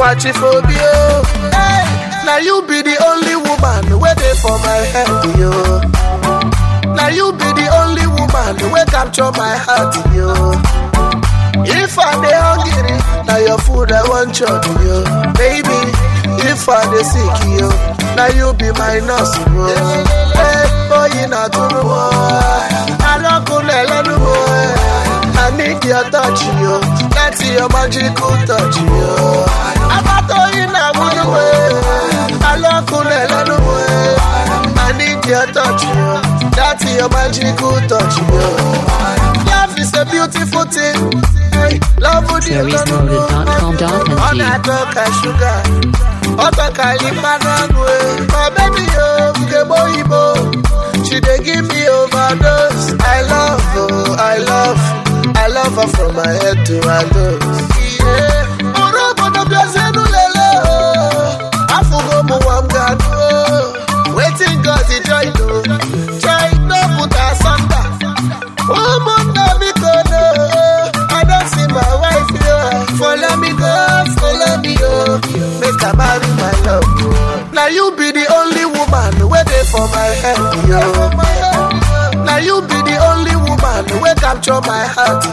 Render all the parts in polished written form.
watch it for you. Hey, now you be the only woman waiting for my head, yo. Now you be the only woman who capture my heart, yo. If I dey hungry, now your food I want you, yo. Baby, if I dey sick, yo, now you be my nurse, yo. Hey, boy, you not to know. I don't go let you know. I need your touch, yo. That's your magical touch, yo. I'm not doing that one way. I love you, let you know. I need your touch, yo. That's your magical touch, yo. Love is a beautiful thing. Love would you SeriesLoaded.com.ng. on a talk and sugar. My baby, yo, she dey give me overdose. I love her from my head to my toes. Yeah. Waiting God to join you. Try no put asunder. Woman, let me go. I don't see my wife here. Follow me, go. Make her marry my love. Now you be the only woman waiting for my head, yo. Now you be the only woman who capture my heart,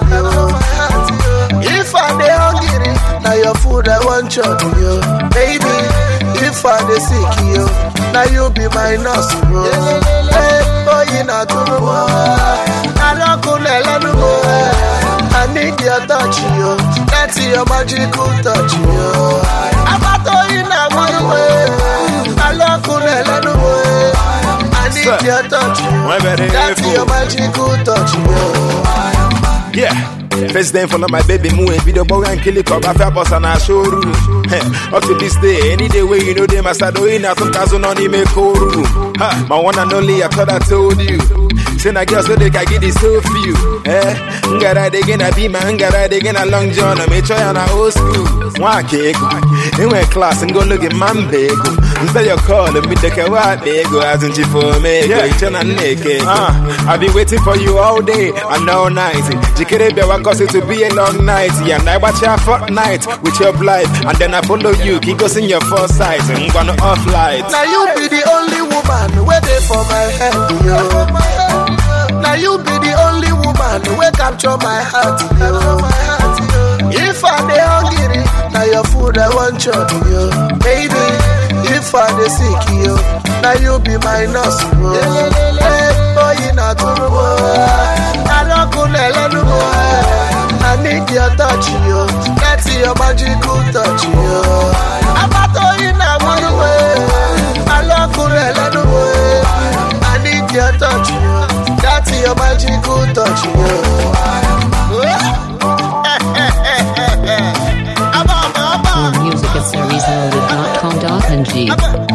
yo. If I dey hungry, now your food I want you, yo. Baby, if I dey sick, yo, now you be my nurse, yo. Hey, boy, you not to know. I don't go let you know. I need your touch, yo. That's your magical touch, yo. I'm not doing that one way. I love you, let you know. I need your touch, yo. That's your magical touch, yo. Yeah. First day follow my baby move video boy and kill it up after boss and I show room. Up to this day, any day where you know them I start doing a 2,000 on the make room. My one and only, I thought I told you. Say na girl so they can get this so few. Ngara they gonna be my ngara they gonna long john. I make sure you're not old school. One cake, in my class and go look at man big. Instead you call me the kawa big go as in for me. Go naked. I've been waiting for you all day and all night. Jikere be wa cause it to be a long night. Yeah, I watch your fortnight with your blight and then I follow you. Keep us in your foresight and I'm gonna off light. Now you be the only woman waiting for my head, yo. Now you be the only woman who capture my heart, yo. If I dey hungry, now your food I want you, yo. Baby, if I dey sick, yo, now you be my nurse, yo. Hey, boy, you not to know. I don't go let you know. I need your touch, yo. That's your magical touch, yo. I'm not doing that one way. I love you, let you know. I need your touch, yo. That's your magical touch, More music at SeriesLoaded.com.ng.